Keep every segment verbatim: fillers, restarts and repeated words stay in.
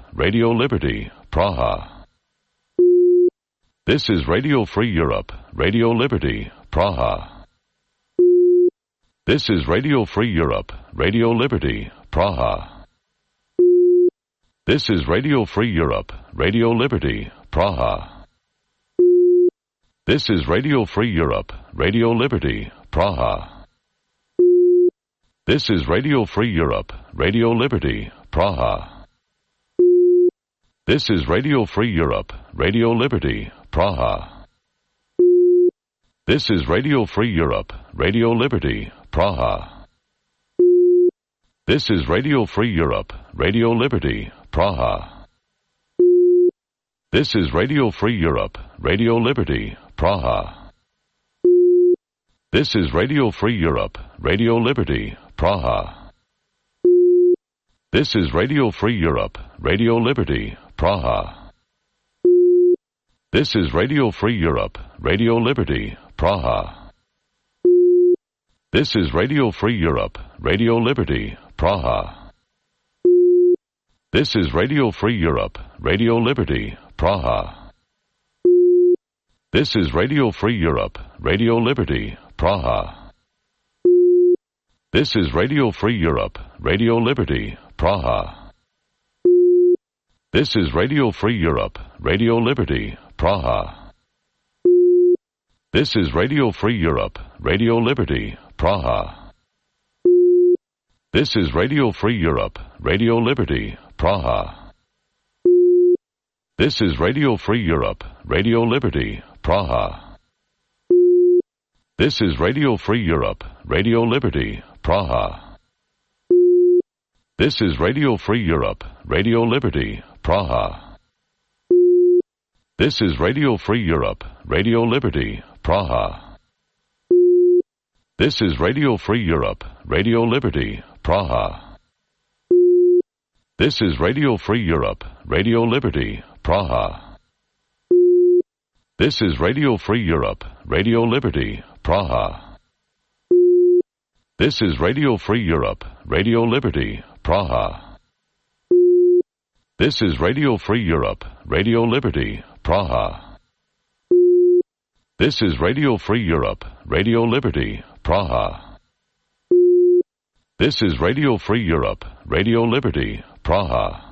Radio Liberty, Praha. This is Radio Free Europe, Radio Liberty, Praha. This is Radio Free Europe, Radio Liberty, Praha. This is Radio Free Europe, Radio Liberty, Praha. This is Radio Free Europe, Radio Liberty, Praha. This is Radio Free Europe, Radio Liberty, Praha. This is Radio Free Europe, Radio Liberty, Praha. This is Radio Free Europe, Radio Liberty, Praha. This is Radio Free Europe, Radio Liberty, Praha. This is Radio Free Europe, Radio Liberty, Praha. This is Radio Free Europe, Radio Liberty, Praha. This is Radio Free Europe, Radio Liberty, Praha. This is Radio Free Europe, Radio Liberty, Praha. This is Radio Free Europe, Radio Liberty, Praha. This is Radio Free Europe, Radio Liberty, Praha. This is Radio Free Europe, Radio Liberty, Praha. This is Radio Free Europe, Radio Liberty, Praha. This is Radio Free Europe, Radio Liberty, Praha. This is Radio Free Europe, Radio Liberty, Praha. This is Radio Free Europe, Radio Liberty, Praha. This is Radio Free Europe, Radio Liberty, Praha. This is Radio Free Europe, Radio Liberty, Praha. This is Radio Free Europe, Radio Liberty, Praha. This is Radio Free Europe, Radio Liberty, Praha. This is Radio Free Europe, Radio Liberty, Praha. This is Radio Free Europe, Radio Liberty, Praha. This is Radio Free Europe, Radio Liberty, Praha. This is Radio Free Europe, Radio Liberty, Praha. This is Radio Free Europe, Radio Liberty, Praha. This is Radio Free Europe, Radio Liberty, Praha. This is Radio Free Europe, Radio Liberty, Praha.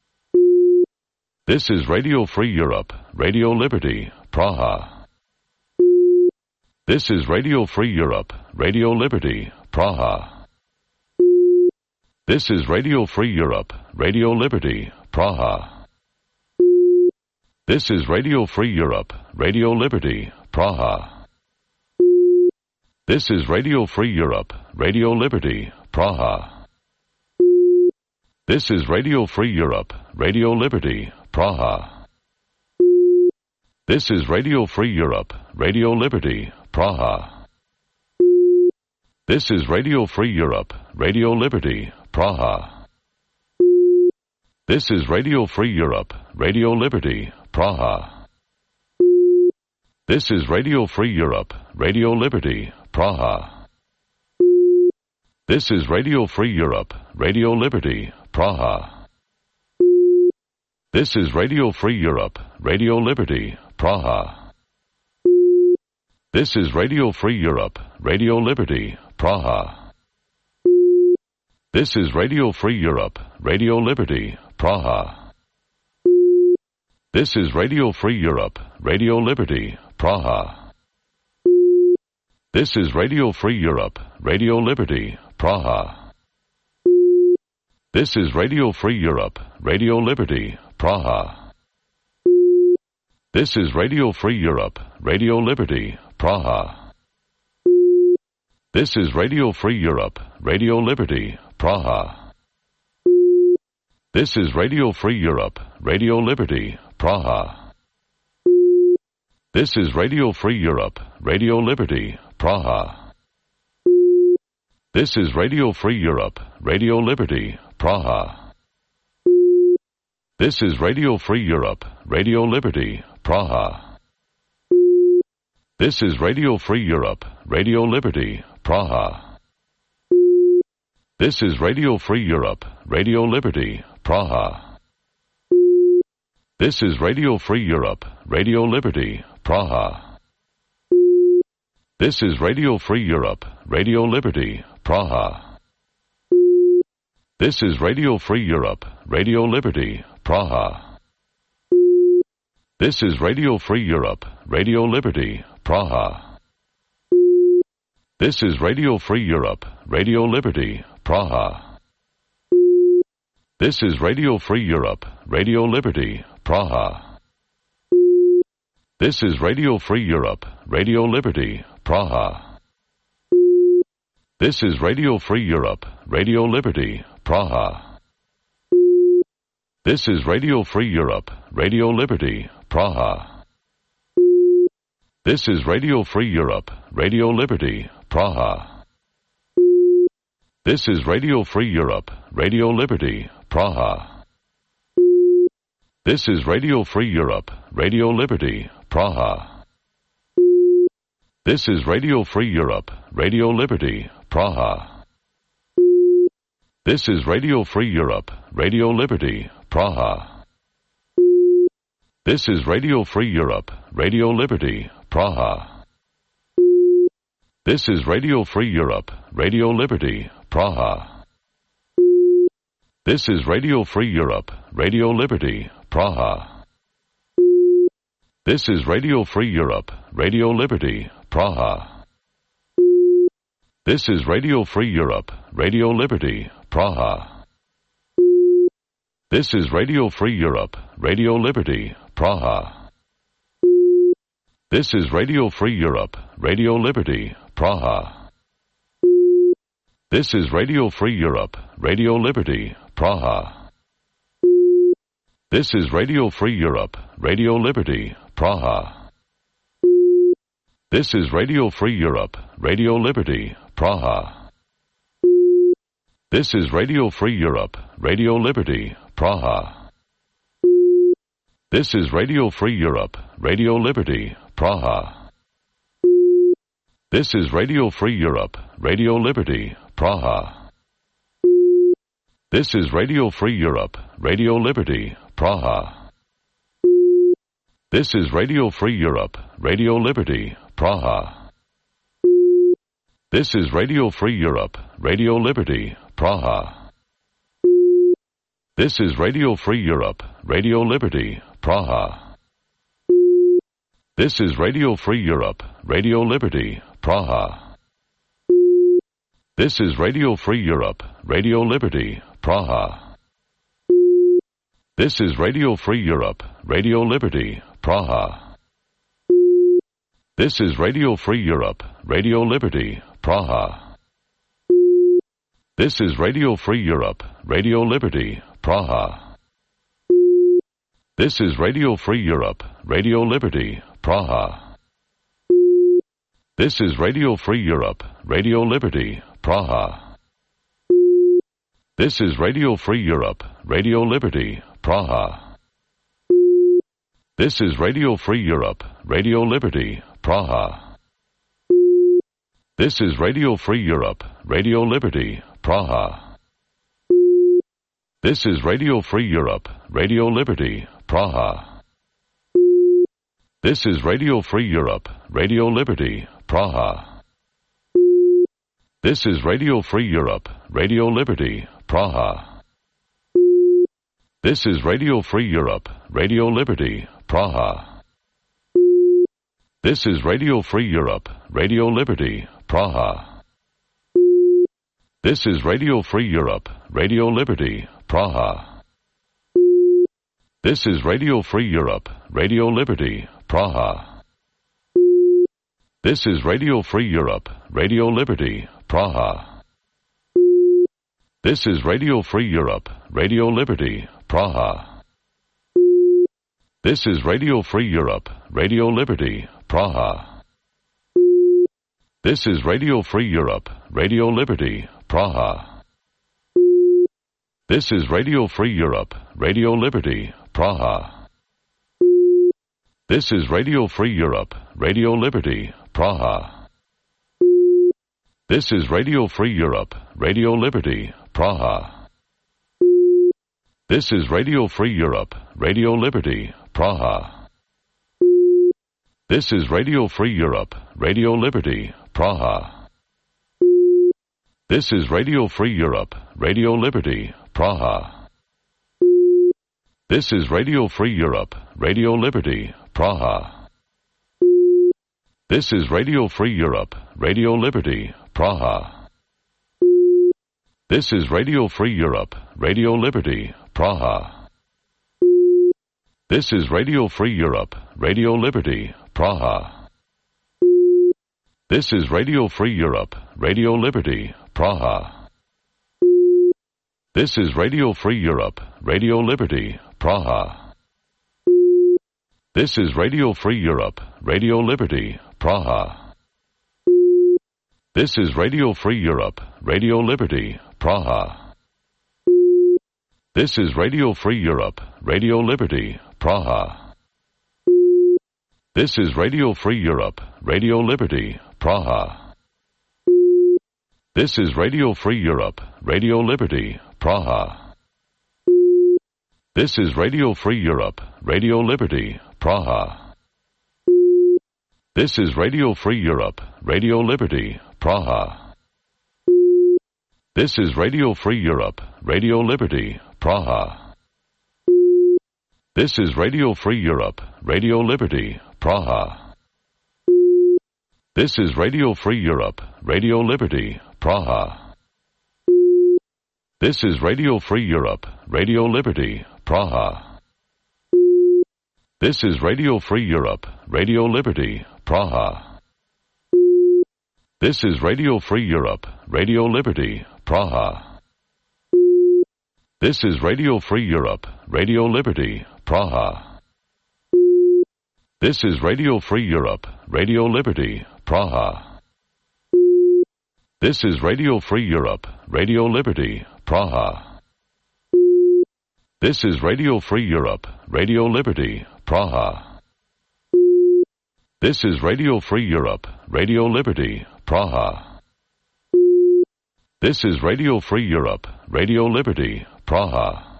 This is Radio Free Europe, Radio Liberty, Praha. This is Radio Free Europe, Radio Liberty, Praha. This is Radio Free Europe, Radio Liberty, Praha. This is Radio Free Europe, Radio Liberty, Praha. This is Radio Free Europe, Radio Liberty, Praha. This is Radio Free Europe, Radio Liberty, Praha. This is Radio Free Europe, Radio Liberty, Praha. This is Radio Free Europe, Radio Liberty, Praha. This is Radio Free Europe, Radio Liberty, Praha. This is Radio Free Europe, Radio Liberty, Praha. This is Radio Free Europe, Radio Liberty, Praha. This is Radio Free Europe, Radio Liberty, Praha. This is Radio Free Europe, Radio Liberty, Praha. This is Radio Free Europe, Radio Liberty, Praha. This is Radio Free Europe, Radio Liberty, Praha. This is Radio Free Europe, Radio Liberty, Praha. This is Radio Free Europe, Radio Liberty, Praha. This is Radio Free Europe, Radio Liberty, Praha. This is Radio Free Europe, Radio Liberty, Praha. This is Radio Free Europe, Radio Liberty, Praha. This is Radio Free Europe, Radio Liberty, Praha. This is Radio Free Europe, Radio Liberty, Praha. This is Radio Free Europe, Radio Liberty, Praha. This is Radio Free Europe, Radio Liberty, Praha. This is Radio Free Europe, Radio Liberty, Praha. This is Radio Free Europe, Radio Liberty, Praha. This is Radio Free Europe, Radio Liberty, Praha. This is Radio Free Europe, Radio Liberty, Praha. This is Radio Free Europe, Radio Liberty, Praha. This is Radio Free Europe, Radio Liberty, Praha. This is Radio Free Europe, Radio Liberty, Praha. This is Radio Free Europe, Radio Liberty, Praha. This is Radio Free Europe, Radio Liberty, Praha. This is Radio Free Europe, Radio Liberty, Praha. This is Radio Free Europe, Radio Liberty, Praha. This is Radio Free Europe, Radio Liberty, Praha. This is Radio Free Europe, Radio Liberty, Praha. This is Radio Free Europe, Radio Liberty, Praha. This is Radio Free Europe, Radio Liberty, Praha. This is Radio Free Europe, Radio Liberty, Praha. This is Radio Free Europe, Radio Liberty, Praha. This is Radio Free Europe, Radio Liberty, Praha. This is Radio Free Europe, Radio Liberty, Praha. This is Radio Free Europe, Radio Liberty, Praha. This is Radio Free Europe, Radio Liberty, Praha. This is Radio Free Europe, Radio Liberty, Praha. This is Radio Free Europe, Radio Liberty, Praha. This is Radio Free Europe, Radio Liberty, Praha. This is Radio Free Europe, Radio Liberty, Praha. This is Radio Free Europe, Radio Liberty, Praha. This is Radio Free Europe, Radio Liberty, Praha. This is Radio Free Europe, Radio Liberty, Praha. This is Radio Free Europe, Radio Liberty, Praha. This is Radio Free Europe, Radio Liberty, Praha. This is Radio Free Europe, Radio Liberty, Praha. This is Radio Free Europe, Radio Liberty, Praha. This is Radio Free Europe, Radio Liberty, Praha. This is Radio Free Europe, Radio Liberty, Praha. This is Radio Free Europe, Radio Liberty, Praha. This is Radio Free Europe, Radio Liberty, Praha. This is Radio Free Europe, Radio Liberty, Praha. This is Radio Free Europe, Radio Liberty, Praha. This is Radio Free Europe, Radio Liberty, Praha. This is Radio Free Europe, Radio Liberty, Praha. This is Radio Free Europe, Radio Liberty, Praha. This is Radio Free Europe, Radio Liberty, Praha. This is Radio Free Europe, Radio Liberty, Praha. This is Radio Free Europe, Radio Liberty, Praha. This is Radio Free Europe, Radio Liberty, Praha. This is Radio Free Europe, Radio Liberty, Praha. This is Radio Free Europe, Radio Liberty, Praha. This is Radio Free Europe, Radio Liberty, Praha. This is Radio Free Europe, Radio Liberty, Praha. This is Radio Free Europe, Radio Liberty, Praha. This is Radio Free Europe, Radio Liberty, Praha. This is Radio Free Europe, Radio Liberty, Praha. This is Radio Free Europe, Radio Liberty, Praha. This is Radio Free Europe, Radio Liberty, Praha. This is Radio Free Europe, Radio Liberty, Praha. This is Radio Free Europe, Radio Liberty, Praha. This is Radio Free Europe, Radio Liberty, Praha. This is Radio Free Europe, Radio Liberty, Praha. This is Radio Free Europe, Radio Liberty, Praha. This is Radio Free Europe, Radio Liberty, Praha. This is Radio Free Europe, Radio Liberty, Praha. This is Radio Free Europe, Radio Liberty, Praha. This is Radio Free Europe, Radio Liberty, Praha. This is Radio Free Europe, Radio Liberty, Praha. This is Radio Free Europe, Radio Liberty, Praha. This is Radio Free Europe, Radio Liberty, Praha. This is Radio Free Europe, Radio Liberty, Praha. This is Radio Free Europe, Radio Liberty, Praha. This is Radio Free Europe, Radio Liberty, Praha. This is Radio Free Europe, Radio Liberty, Praha. This is Radio Free Europe, Radio Liberty, Praha. This is Radio Free Europe, Radio Liberty, Praha. This is Radio Free Europe, Radio Liberty, Praha. This is Radio Free Europe, Radio Liberty, Praha. This is Radio Free Europe, Radio Liberty, Praha. This is Radio Free Europe, Radio Liberty, Praha. This is Radio Free Europe, Radio Liberty, Praha. This is Radio Free Europe, Radio Liberty, Praha. This is Radio Free Europe, Radio Liberty, Praha. This is Radio Free Europe, Radio Liberty, Praha. This is Radio Free Europe, Radio Liberty, Praha. This is Radio Free Europe, Radio Liberty, Praha. This is Radio Free Europe, Radio Liberty, Praha. This is Radio Free Europe, Radio Liberty, Praha.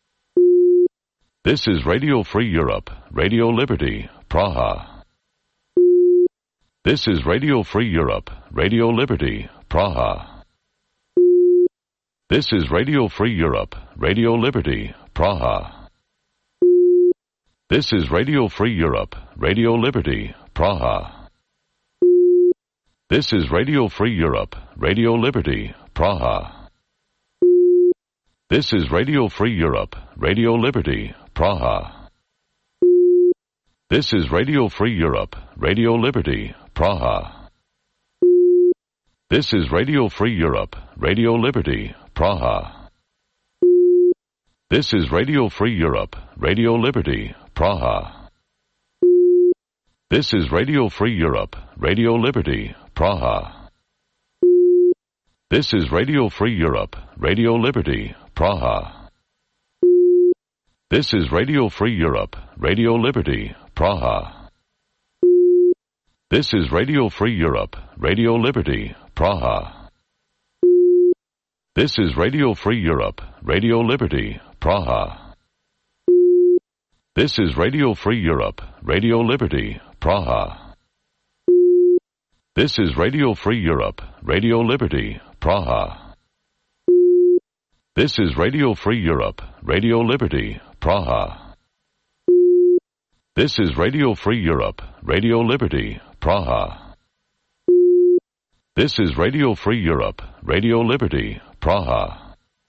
This is Radio Free Europe, Radio Liberty, Praha. This is Radio Free Europe, Radio Liberty, Praha. This is Radio Free Europe, Radio Liberty, Praha. This is Radio Free Europe, Radio Liberty, Praha. This is Radio Free Europe, Radio Liberty, Praha. This is Radio Free Europe, Radio Liberty, Praha. This is Radio Free Europe, Radio Liberty, Praha. This is Radio Free Europe, Radio Liberty, Praha. This is Radio Free Europe, Radio Liberty, Praha. This is Radio Free Europe, Radio Liberty, Praha. This is Radio Free Europe, Radio Liberty, Praha. This is Radio Free Europe, Radio Liberty, Praha. This is Radio Free Europe, Radio Liberty, Praha. This is Radio Free Europe, Radio Liberty, Praha. This is Radio Free Europe, Radio Liberty, Praha. This is Radio Free Europe, Radio Liberty, Praha. This is Radio Free Europe, Radio Liberty, Praha. This is Radio Free Europe, Radio Liberty, Praha. This is Radio Free Europe, Radio Liberty, Praha.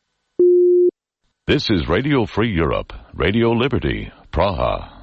This is Radio Free Europe, Radio Liberty, Praha.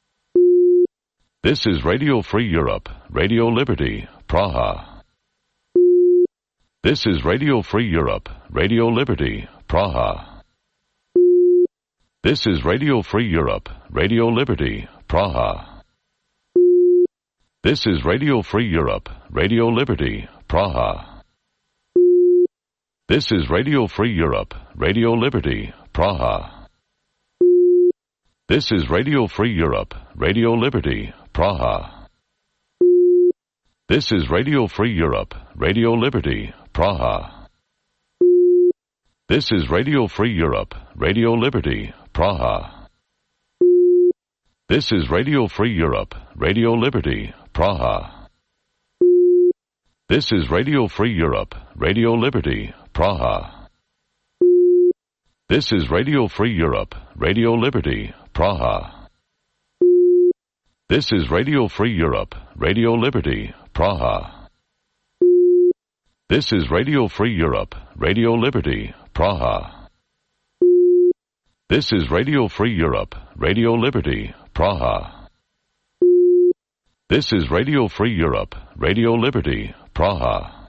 This is Radio Free Europe, Radio Liberty, Praha. This is Radio Free Europe, Radio Liberty, Praha. This is Radio Free Europe, Radio Liberty, Praha. This is Radio Free Europe, Radio Liberty, Praha. This is Radio Free Europe, Radio Liberty, Praha. This is Radio Free Europe, Radio Liberty, Praha. This is Radio Free Europe, Radio Liberty, Praha. This is Radio Free Europe, Radio Liberty, Praha. This is Radio Free Europe, Radio Liberty, Praha. This is Radio Free Europe, Radio Liberty, Praha. This is Radio Free Europe, Radio Liberty, Praha. This is Radio Free Europe, Radio Liberty, Praha. This is Radio Free Europe, Radio Liberty, Praha. This is Radio Free Europe, Radio Liberty, Praha. This is Radio Free Europe, Radio Liberty, Praha.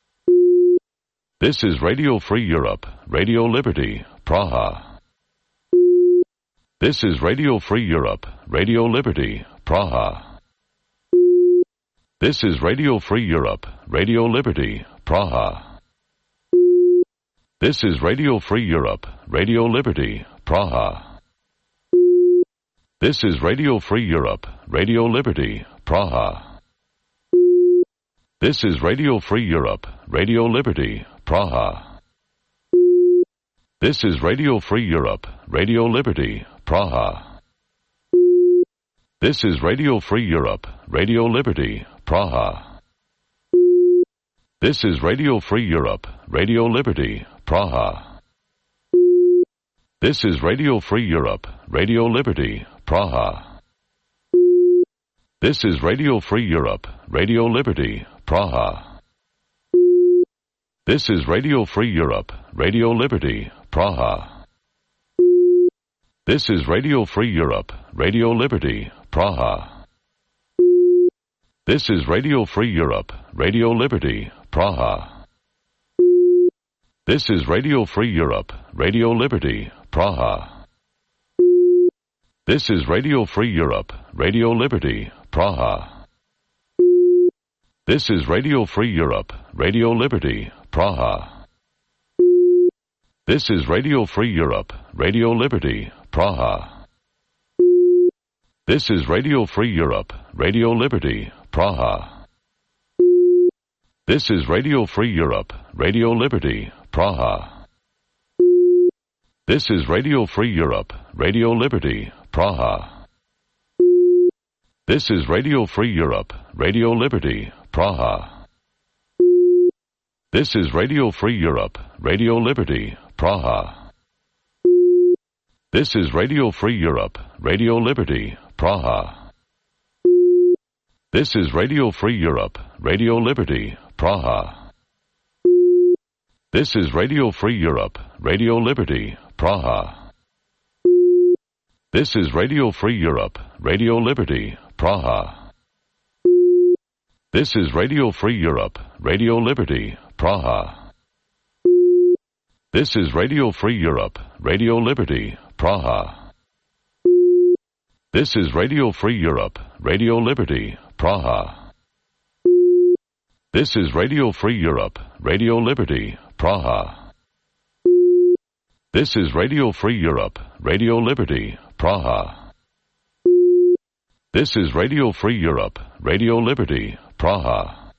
This is Radio Free Europe, Radio Liberty, Praha. This is Radio Free Europe, Radio Liberty, Praha. This is Radio Free Europe, Radio Liberty, Praha. This is Radio Free Europe, Radio Liberty, Praha. This is Radio Free Europe, Radio Liberty, Praha. This is Radio Free Europe, Radio Liberty, Praha. This is Radio Free Europe, Radio Liberty, Praha. This is Radio Free Europe, Radio Liberty, Praha. This is Radio Free Europe, Radio Liberty, Praha. This is Radio Free Europe, Radio Liberty, Praha. This is Radio Free Europe, Radio Liberty, Praha. This is Radio Free Europe, Radio Liberty, Praha. This is Radio Free Europe, Radio Liberty, Praha. This is Radio Free Europe, Radio Liberty, Praha. This is Radio Free Europe, Radio Liberty, Praha. This is Radio Free Europe, Radio Liberty, Praha. This is Radio Free Europe, Radio Liberty, Praha. This is Radio Free Europe, Radio Liberty, Praha. This is Radio Free Europe, Radio Liberty, Praha. This is Radio Free Europe, Radio Liberty, Praha. This is Radio Free Europe, Radio Liberty, Praha. This is Radio Free Europe, Radio Liberty, Praha. This is Radio Free Europe, Radio Liberty, Praha. This is Radio Free Europe, Radio Liberty, Praha. This is Radio Free Europe, Radio Liberty, Praha. This is Radio Free Europe, Radio Liberty, Praha. This is Radio Free Europe, Radio Liberty, Praha. This is Radio Free Europe, Radio Liberty, Praha. This is Radio Free Europe, Radio Liberty, Praha. This is Radio Free Europe, Radio Liberty, Praha. This is Radio Free Europe, Radio Liberty, Praha. This is Radio Free Europe, Radio Liberty, Praha. This is Radio Free Europe, Radio Liberty, Praha.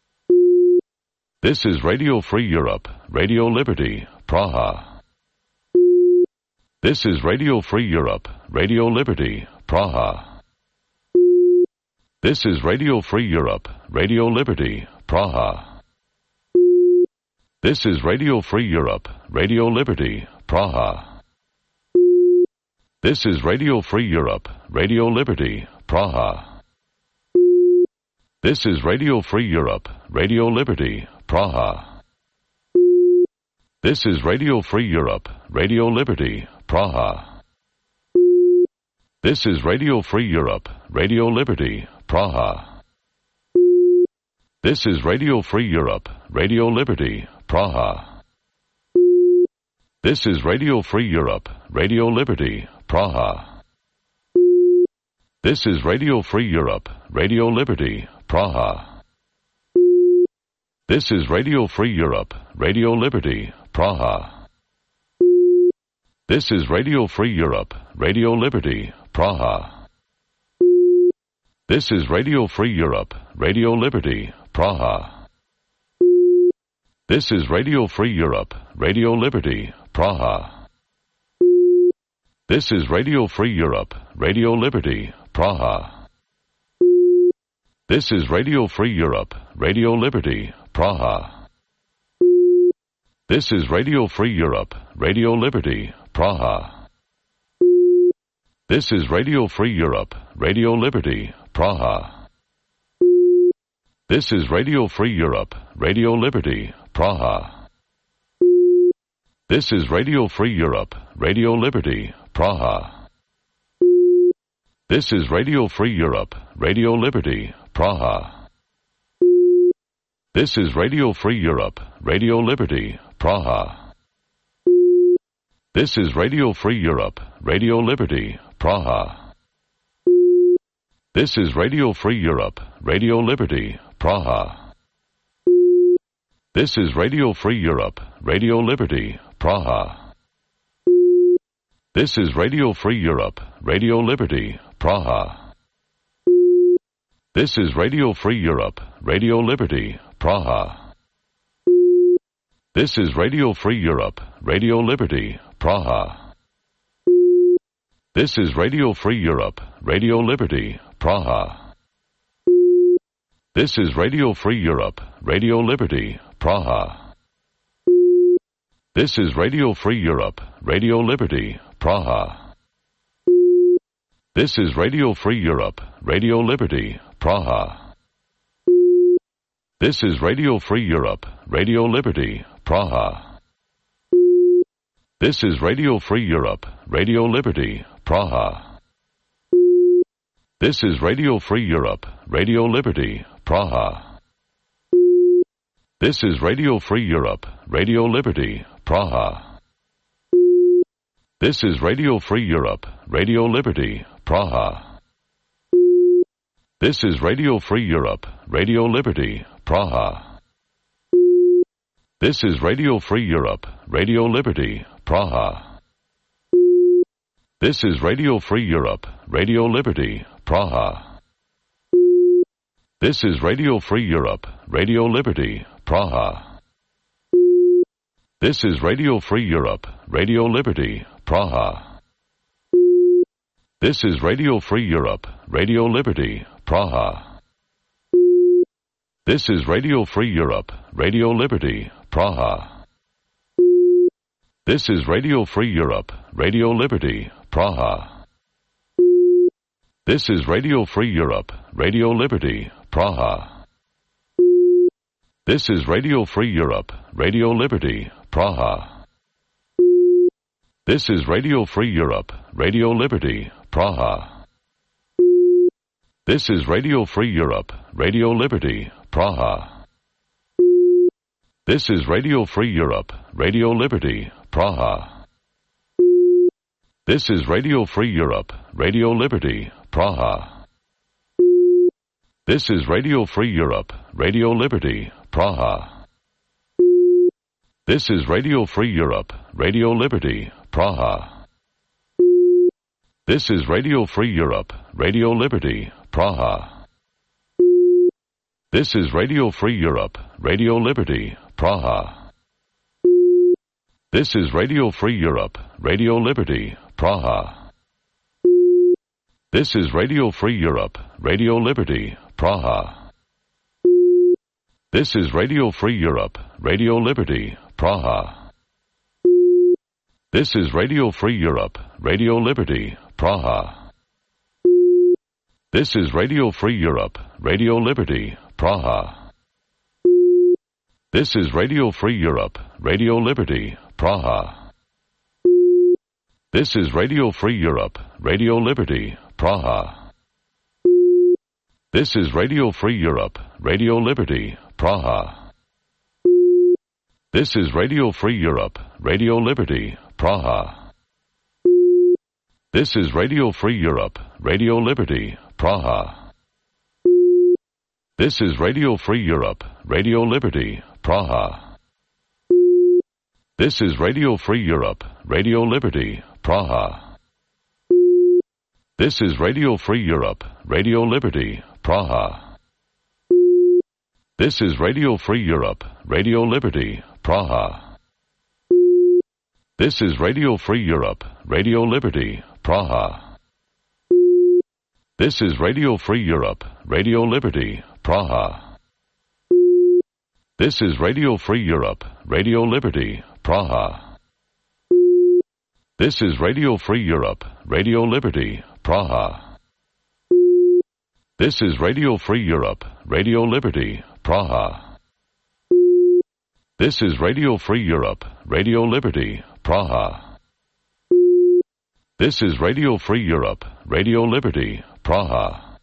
This is Radio Free Europe, Radio Liberty, Praha. This is Radio Free Europe, Radio Liberty, Praha. This is Radio Free Europe, Radio Liberty, Praha. This is Radio Free Europe, Radio Liberty, Praha. This is Radio Free Europe, Radio Liberty, Praha. This is Radio Free Europe, Radio Liberty, Praha. This is Radio Free Europe, Radio Liberty, Praha. This is Radio Free Europe, Radio Liberty, Praha. This is Radio Free Europe, Radio Liberty, Praha. This is Radio Free Europe, Radio Liberty, Praha. This is Radio Free Europe, Radio Liberty, Praha. This is Radio Free Europe, Radio Liberty, Praha. This is Radio Free Europe, Radio Liberty, Praha. This is Radio Free Europe, Radio Liberty, Praha. This is Radio Free Europe, Radio Liberty, Praha. This is Radio Free Europe, Radio Liberty, Praha. This is Radio Free Europe, Radio Liberty, Praha. This is Radio Free Europe, Radio Liberty, Praha. This is Radio Free Europe, Radio Liberty, Praha. This is Radio Free Europe, Radio Liberty, Praha. This is Radio Free Europe, Radio Liberty, Praha. This is Radio Free Europe, Radio Liberty, Praha. This is Radio Free Europe, Radio Liberty, Praha. This is Radio Free Europe, Radio Liberty, Praha. This is Radio Free Europe, Radio Liberty, Praha. This is Radio Free Europe, Radio Liberty, Praha. This is Radio Free Europe, Radio Liberty, Praha. This is Radio Free Europe, Radio Liberty, Praha. This is Radio Free Europe, Radio Liberty, Praha. This is Radio Free Europe, Radio Liberty, Praha. This is Radio Free Europe, Radio Liberty, Praha. This is Radio Free Europe, Radio Liberty, Praha. This is Radio Free Europe, Radio Liberty, Praha. This is Radio Free Europe, Radio Liberty, Praha. This is Radio Free Europe, Radio Liberty, Praha. This is Radio Free Europe, Radio Liberty, Praha. This is Radio Free Europe, Radio Liberty, Praha. This is Radio Free Europe, Radio Liberty, Praha. This is Radio Free Europe, Radio Liberty, Praha. This is Radio Free Europe, Radio Liberty, Praha. This is Radio Free Europe, Radio Liberty, Praha. This is Radio Free Europe, Radio Liberty, Praha. This is Radio Free Europe, Radio Liberty, Praha. This is Radio Free Europe, Radio Liberty, Praha. This is Radio Free Europe, Radio Liberty, Praha. This is Radio Free Europe, Radio Liberty, Praha. This is Radio Free Europe, Radio Liberty, Praha. This is Radio Free Europe, Radio Liberty, Praha. This is Radio Free Europe, Radio Liberty, Praha. This is Radio Free Europe, Radio Liberty, Praha. This is Radio Free Europe, Radio Liberty, Praha. This is Radio Free Europe, Radio Liberty, Praha. This is Radio Free Europe, Radio Liberty, Praha. This is Radio Free Europe, Radio Liberty, Praha. This is Radio Free Europe, Radio Liberty, Praha. This is Radio Free Europe, Radio Liberty, Praha. This is Radio Free Europe, Radio Liberty, Praha. This is Radio Free Europe, Radio Liberty, Praha. This is Radio Free Europe, Radio Liberty, Praha. This is Radio Free Europe, Radio Liberty, Praha. This is Radio Free Europe, Radio Liberty, Praha. This is Radio Free Europe, Radio Liberty, Praha. This is Radio Free Europe, Radio Liberty, Praha. This is Radio Free Europe, Radio Liberty, Praha. This is Radio Free Europe, Radio Liberty, Praha. This is Radio Free Europe, Radio Liberty, Praha. This is Radio Free Europe, Radio Liberty, Praha. This is Radio Free Europe, Radio Liberty, Praha. This is Radio Free Europe, Radio Liberty, Praha. This is Radio Free Europe, Radio Liberty, Praha. This is Radio Free Europe, Radio Liberty, Praha. This is Radio Free Europe, Radio Liberty, Praha. This is Radio Free Europe, Radio Liberty, Praha. This is Radio Free Europe, Radio Liberty, Praha. This is Radio Free Europe, Radio Liberty, Praha. This is Radio Free Europe, Radio Liberty, Praha. This is Radio Free Europe, Radio Liberty, Praha.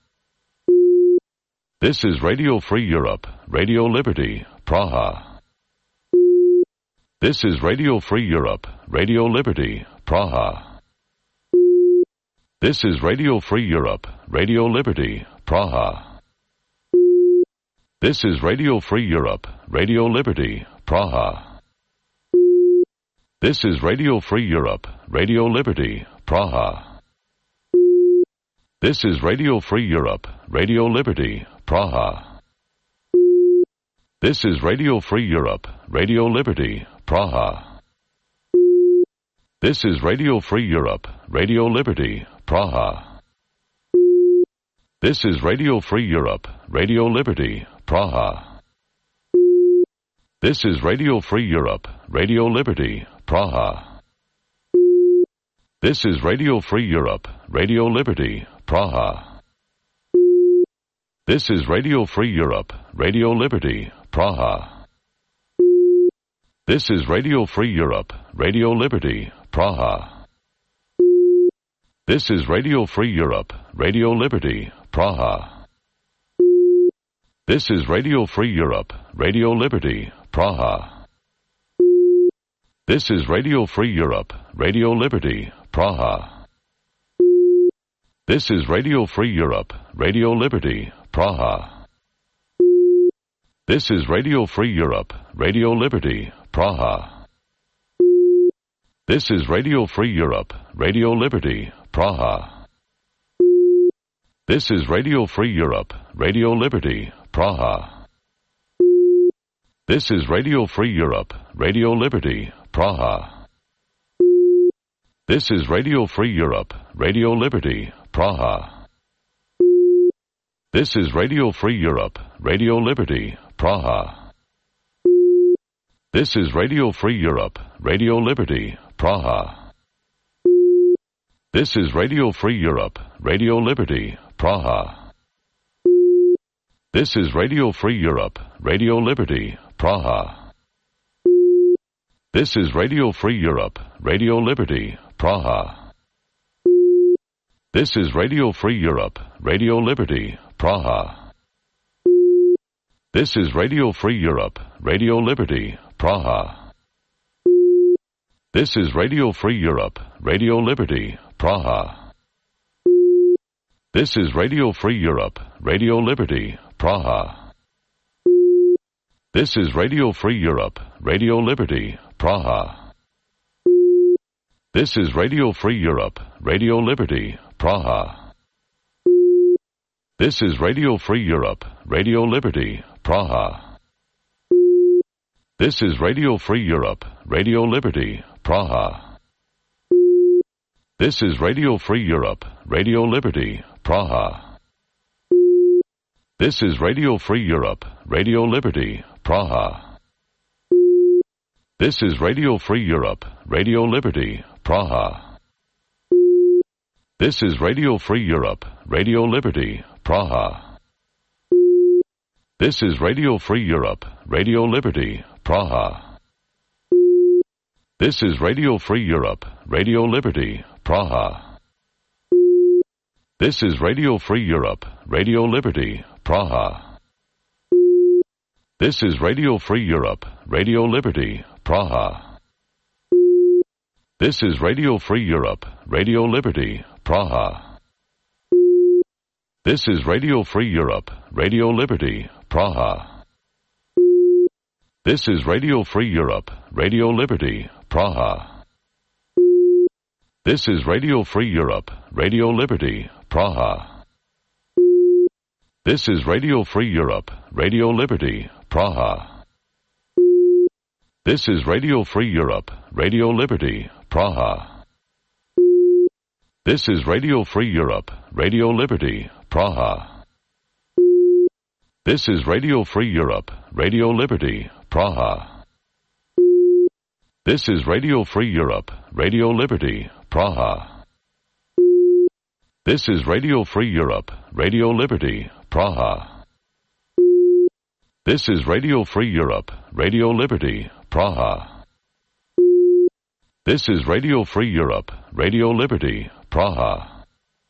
This is Radio Free Europe, Radio Liberty, Praha. This is Radio Free Europe, Radio Liberty, Praha. This is Radio Free Europe, Radio Liberty, Praha. This is Radio Free Europe, Radio Liberty, Praha. This is Radio Free Europe, Radio Liberty, Praha. This is Radio Free Europe, Radio Liberty, Praha. This is Radio Free Europe, Radio Liberty, Praha. This is Radio Free Europe, Radio Liberty, Praha. This is Radio Free Europe, Radio Liberty, Praha. This is Radio Free Europe, Radio Liberty, Praha. This is Radio Free Europe, Radio Liberty, Praha. This is Radio Free Europe, Radio Liberty, Praha. This is Radio Free Europe, Radio Liberty, Praha. This is Radio Free Europe, Radio Liberty, Praha. This is Radio Free Europe, Radio Liberty, Praha. This is Radio Free Europe, Radio Liberty, Praha. This is Radio Free Europe, Radio Liberty, Praha. This is Radio Free Europe, Radio Liberty, Praha. This is Radio Free Europe, Radio Liberty, Praha. This is Radio Free Europe, Radio Liberty, Praha. This is Radio Free Europe, Radio Liberty, Praha. This is Radio Free Europe, Radio Liberty, Praha. This is Radio Free Europe, Radio Liberty, Praha. This is Radio Free Europe, Radio Liberty, Praha. This is Radio Free Europe, Radio Liberty, Praha. This is Radio Free Europe, Radio Liberty, Praha. This is Radio Free Europe, Radio Liberty, Praha. This is Radio Free Europe, Radio Liberty, Praha. This is Radio Free Europe, Radio Liberty, Praha. This is Radio Free Europe, Radio Liberty, Praha. This is Radio Free Europe, Radio Liberty, Praha. This is Radio Free Europe, Radio Liberty, Praha. This is Radio Free Europe, Radio Liberty, Praha. This is Radio Free Europe, Radio Liberty, Praha. This is Radio Free Europe, Radio Liberty, Praha. This is Radio Free Europe, Radio Liberty, Praha. This is Radio Free Europe, Radio Liberty, Praha. This is Radio Free Europe, Radio Liberty, Praha. This is Radio Free Europe, Radio Liberty, Praha. This is Radio Free Europe, Radio Liberty, Praha. This is Radio Free Europe, Radio Liberty, Praha. This is Radio Free Europe, Radio Liberty, Praha. This is Radio Free Europe, Radio Liberty, Praha. This is Radio Free Europe, Radio Liberty, Praha. This is Radio Free Europe, Radio Liberty, Praha. This is Radio Free Europe, Radio Liberty, Praha. This is Radio Free Europe, Radio Liberty, Praha. This is Radio Free Europe, Radio Liberty, Praha. This is Radio Free Europe, Radio Liberty, Praha. This is Radio Free Europe, Radio Liberty, Praha. This is Radio Free Europe, Radio Liberty, Praha. This is Radio Free Europe, Radio Liberty, Praha. This is Radio Free Europe, Radio Liberty, Praha. This is Radio Free Europe, Radio Liberty, Praha. This is Radio Free Europe, Radio Liberty, Praha.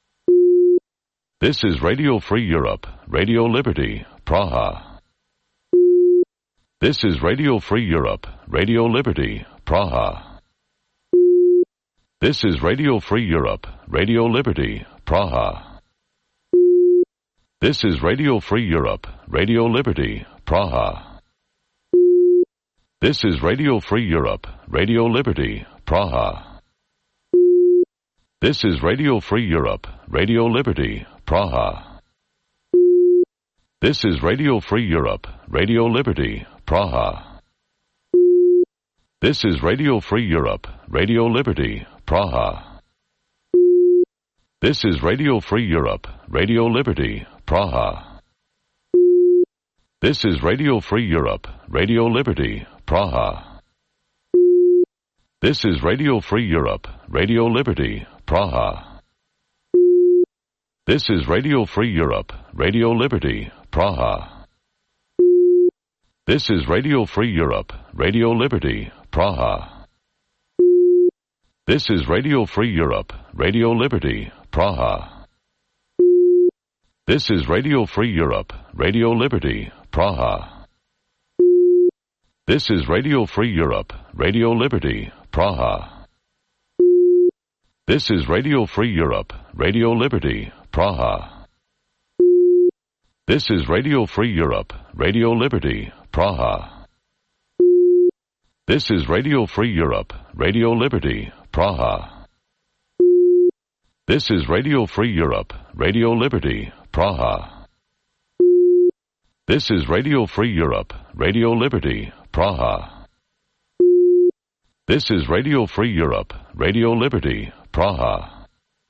This is Radio Free Europe, Radio Liberty, Praha. This is Radio Free Europe, Radio Liberty, Praha. This is Radio Free Europe, Radio Liberty, Praha. This is Radio Free Europe, Radio Liberty, Praha. This is Radio Free Europe, Radio Liberty, Praha. This is Radio Free Europe, Radio Liberty, Praha. This is Radio Free Europe, Radio Liberty, Praha. This is Radio Free Europe, Radio Liberty, Praha. This is Radio Free Europe, Radio Liberty, Praha. This is Radio Free Europe, Radio Liberty, Praha. This is Radio Free Europe, Radio Liberty, Praha. This is Radio Free Europe, Radio Liberty, Praha. This is Radio Free Europe, Radio Liberty, Praha. This is Radio Free Europe, Radio Liberty, Praha. This is Radio Free Europe, Radio Liberty, Praha. This is Radio Free Europe, Radio Liberty, Praha. This is Radio Free Europe, Radio Liberty, Praha. This is Radio Free Europe, Radio Liberty, Praha. This is Radio Free Europe, Radio Liberty, Praha. This is Radio Free Europe, Radio Liberty, Praha. This is Radio Free Europe, Radio Liberty, Praha. This is Radio Free Europe, Radio Liberty, Praha.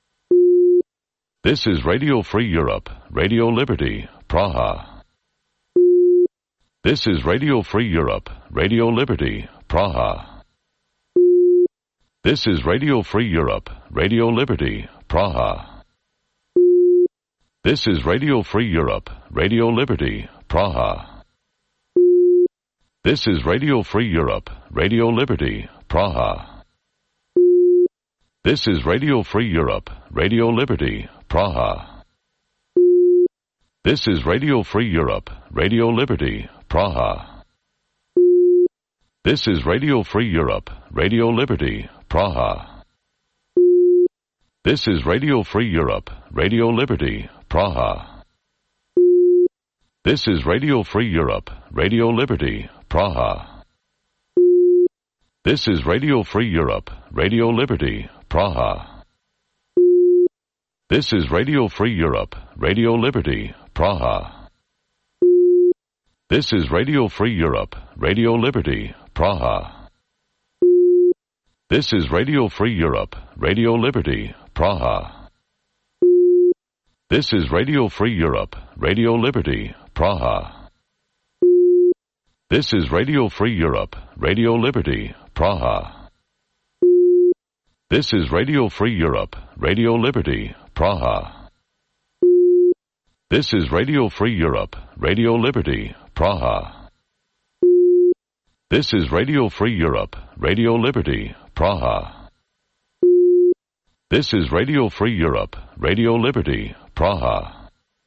This is Radio Free Europe, Radio Liberty, Praha. This is Radio Free Europe, Radio Liberty, Praha. This is Radio Free Europe, Radio Liberty, Praha. This is Radio Free Europe, Radio Liberty, Praha. This is Radio Free Europe, Radio Liberty, Praha. This is Radio Free Europe, Radio Liberty, Praha. This is Radio Free Europe, Radio Liberty, Praha. This is Radio Free Europe, Radio Liberty, Praha. This is Radio Free Europe, Radio Liberty, Praha. This is Radio Free Europe, Radio Liberty, Praha. This is Radio Free Europe, Radio Liberty, Praha. This is Radio Free Europe, Radio Liberty, Praha. This is Radio Free Europe, Radio Liberty, Praha. This is Radio Free Europe, Radio Liberty, Praha. This is Radio Free Europe, Radio Liberty, Praha. This is Radio Free Europe, Radio Liberty, Praha. This is Radio Free Europe, Radio Liberty, Praha. This is Radio Free Europe, Radio Liberty, Praha. This is Radio Free Europe, Radio Liberty, Praha. This is Radio Free Europe, Radio Liberty, Praha.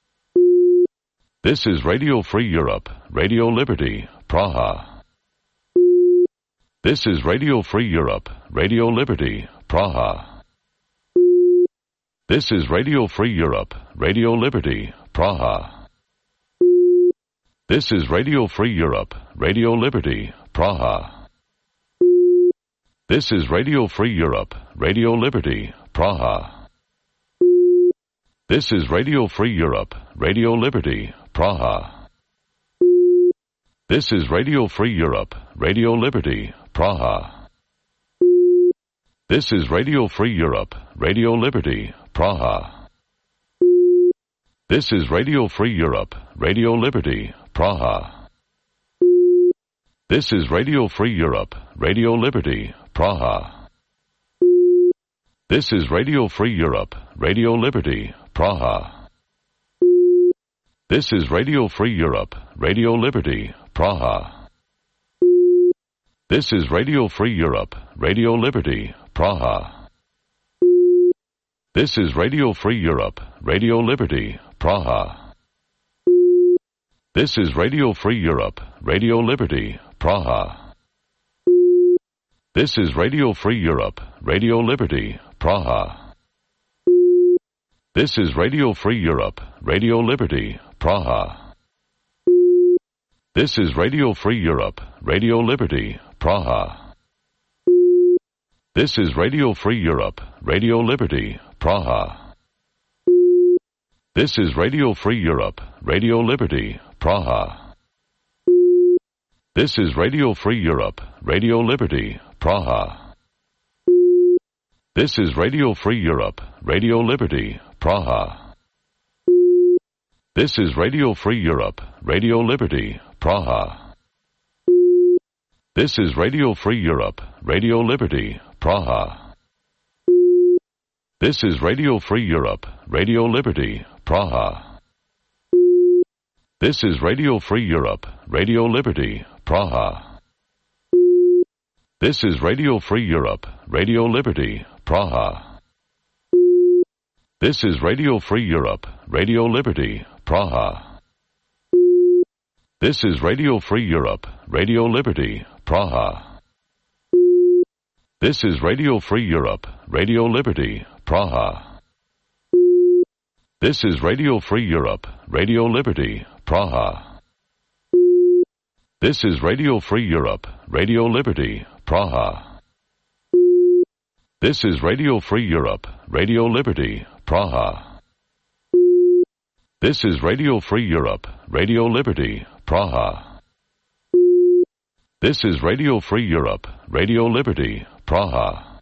This is Radio Free Europe, Radio Liberty, Praha. This is Radio Free Europe, Radio Liberty, Praha. This is Radio Free Europe, Radio Liberty, Praha. This is Radio Free Europe, Radio Liberty, Praha. This is Radio Free Europe, Radio Liberty, Praha. This is Radio Free Europe, Radio Liberty, Praha. This is Radio Free Europe, Radio Liberty, Praha. This is Radio Free Europe, Radio Liberty, Praha. This is Radio Free Europe, Radio Liberty, Praha. This is Radio Free Europe, Radio Liberty, Praha. This is Radio Free Europe, Radio Liberty, Praha. This is Radio Free Europe, Radio Liberty, Praha. This is Radio Free Europe, Radio Liberty, Praha. This is Radio Free Europe, Radio Liberty, Praha. This is Radio Free Europe, Radio Liberty, Praha. This is Radio Free Europe, Radio Liberty, Praha. This is Radio Free Europe, Radio Liberty, Praha. This is Radio Free Europe, Radio Liberty, Praha. This is Radio Free Europe, Radio Liberty, Praha. This is Radio Free Europe, Radio Liberty, Praha. This is Radio Free Europe, Radio Liberty, Praha. This is Radio Free Europe, Radio Liberty, Praha. This is Radio Free Europe, Radio Liberty, Praha. This is Radio Free Europe, Radio Liberty, Praha. This is Radio Free Europe, Radio Liberty, Praha. This is Radio Free Europe, Radio Liberty, Praha. This is Radio Free Europe, Radio Liberty, Praha. This is Radio Free Europe, Radio Liberty, Praha. This is Radio Free Europe, Radio Liberty, Praha. This is Radio Free Europe, Radio Liberty, Praha. This is Radio Free Europe, Radio Liberty, Praha. This is Radio Free Europe, Radio Liberty, Praha. This is Radio Free Europe, Radio Liberty, Praha. This is Radio Free Europe, Radio Liberty, Praha. This is Radio Free Europe, Radio Liberty, Praha.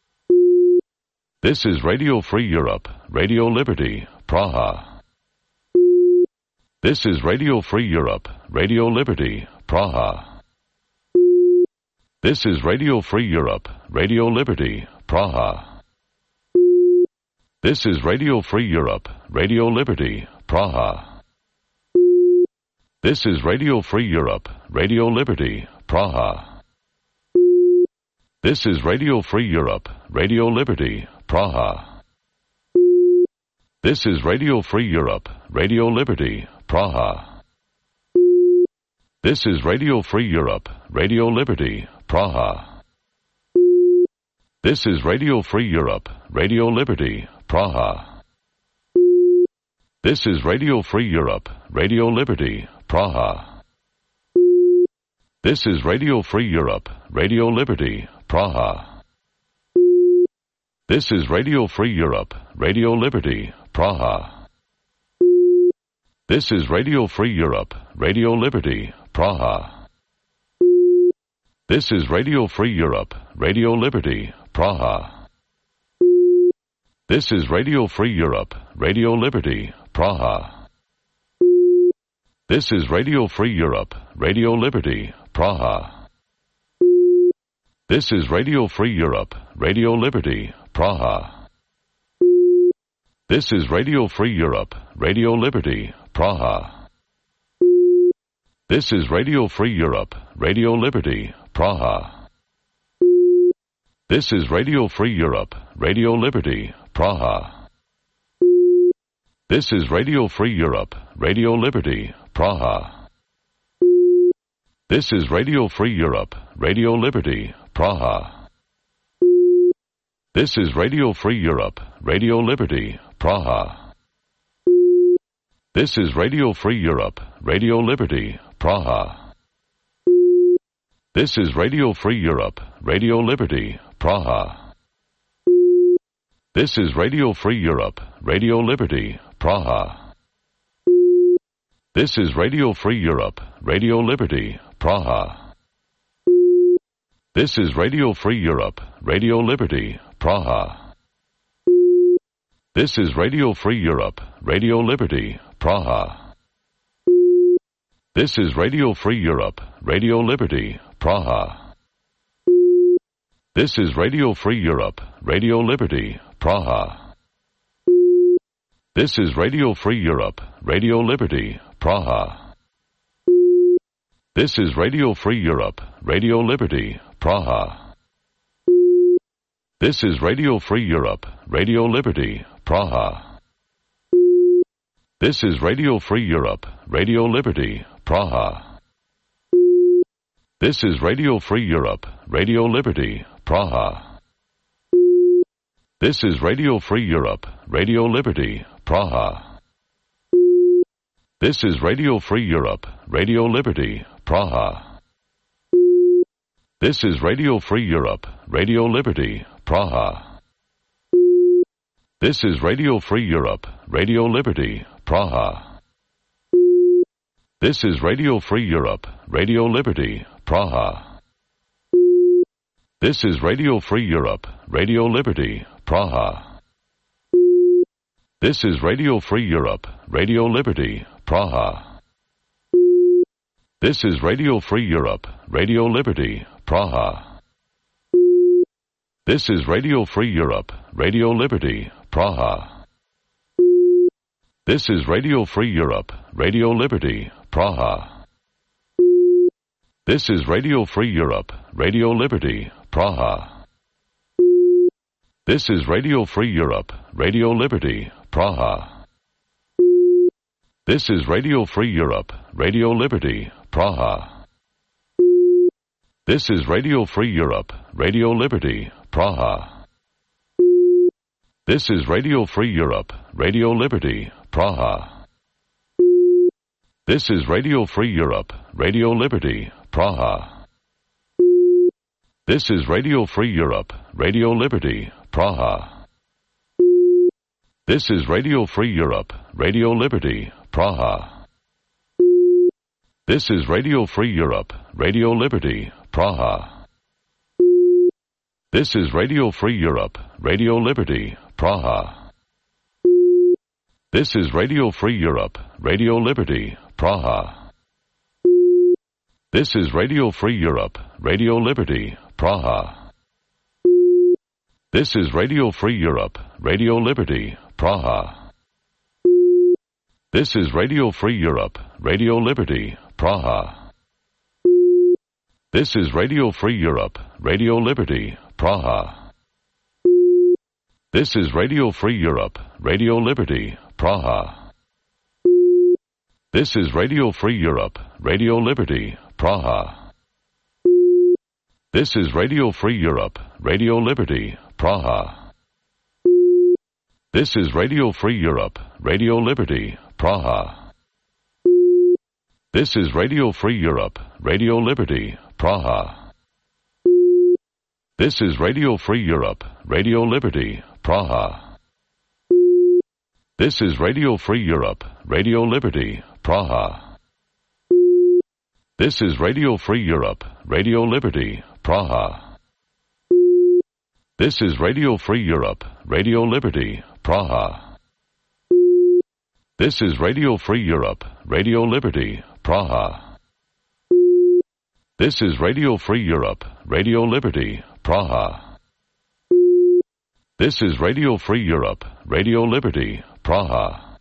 This is Radio Free Europe, Radio Liberty, Praha. This is Radio Free Europe, Radio Liberty, Praha. This is Radio Free Europe, Radio Liberty, Praha. This is Radio Free Europe, Radio Liberty, Praha. This is Radio Free Europe, Radio Liberty, Praha. This is Radio Free Europe, Radio Liberty, Praha. This is Radio Free Europe, Radio Liberty, Praha. This is Radio Free Europe, Radio Liberty, Praha. This is Radio Free Europe, Radio Liberty, Praha. This is Radio Free Europe, Radio Liberty, Praha. This is Radio Free Europe, Radio Liberty, Praha. This is Radio Free Europe, Radio Liberty, Praha. This is Radio Free Europe, Radio Liberty, Praha. This is Radio Free Europe, Radio Liberty, Praha. This is Radio Free Europe, Radio Liberty, Praha. This is Radio Free Europe, Radio Liberty, Praha. This is Radio Free Europe, Radio Liberty, Praha. This is Radio Free Europe, Radio Liberty, Praha. This is Radio Free Europe, Radio Liberty, Praha. This is Radio Free Europe, Radio Liberty, Praha. This is Radio Free Europe, Radio Liberty, Praha. This is Radio Free Europe, Radio Liberty, Praha. This is Radio Free Europe, Radio Liberty, Praha. This is Radio Free Europe, Radio Liberty, Praha. This is Radio Free Europe, Radio Liberty, Praha. This is Radio Free Europe, Radio Liberty, Praha. This is Radio Free Europe, Radio Liberty, Praha. This is Radio Free Europe, Radio Liberty, Praha. This is Radio Free Europe, Radio Liberty, Praha. This is Radio Free Europe, Radio Liberty, Praha. This is Radio Free Europe, Radio Liberty, Praha. This is Radio Free Europe, Radio Liberty, Praha. This is Radio Free Europe, Radio Liberty, Praha. This is Radio Free Europe, Radio Liberty, Praha. This is Radio Free Europe, Radio Liberty, Praha. This is Radio Free Europe, Radio Liberty, Praha. This is Radio Free Europe, Radio Liberty, Praha. This is Radio Free Europe, Radio Liberty, Praha. This is Radio Free Europe, Radio Liberty, Praha. This is Radio Free Europe, Radio Liberty, Praha. This is Radio Free Europe, Radio Liberty, Praha. This is Radio Free Europe, Radio Liberty, Praha. This is Radio Free Europe, Radio Liberty, Praha. This is Radio Free Europe, Radio Liberty, Praha. This is Radio Free Europe, Radio Liberty, Praha. This is Radio Free Europe, Radio Liberty, Praha. This is Radio Free Europe, Radio Liberty, Praha. This is Radio Free Europe, Radio Liberty, Praha. This is Radio Free Europe, Radio Liberty, Praha. This is Radio Free Europe, Radio Liberty, Praha. This is Radio Free Europe, Radio Liberty, Praha. This is Radio Free Europe, Radio Liberty, Praha. This is Radio Free Europe, Radio Liberty, Praha. This is Radio Free Europe, Radio Liberty, Praha. This is Radio Free Europe, Radio Liberty, Praha. This is Radio Free Europe, Radio Liberty, Praha. This is Radio Free Europe, Radio Liberty, Praha. This is Radio Free Europe, Radio Liberty, Praha. This is Radio Free Europe, Radio Liberty, Praha. This is Radio Free Europe, Radio Liberty, Praha. This is Radio Free Europe, Radio Liberty, Praha. This is Radio Free Europe, Radio Liberty, Praha. This is Radio Free Europe, Radio Liberty, Praha. This is Radio Free Europe, Radio Liberty, Praha. This is Radio Free Europe, Radio Liberty, Praha. This is Radio Free Europe, Radio Liberty, Praha. This is Radio Free Europe, Radio Liberty, Praha. This is Radio Free Europe, Radio Liberty, Praha. This is Radio Free Europe, Radio Liberty, Praha. This is Radio Free Europe, Radio Liberty, Praha. This is Radio Free Europe, Radio Liberty, Praha. This is Radio Free Europe, Radio Liberty, Praha. This is Radio Free Europe, Radio Liberty, Praha.